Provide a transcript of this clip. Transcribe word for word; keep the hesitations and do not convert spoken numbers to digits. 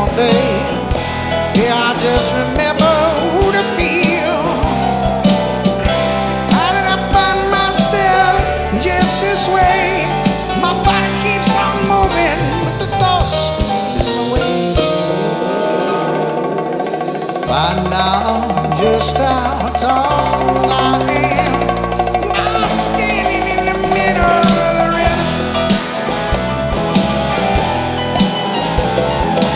one day. Yeah, I just remember who to feel. How did I find myself just this way? My body keeps on moving, but the thoughts getting away. By now, just how tall I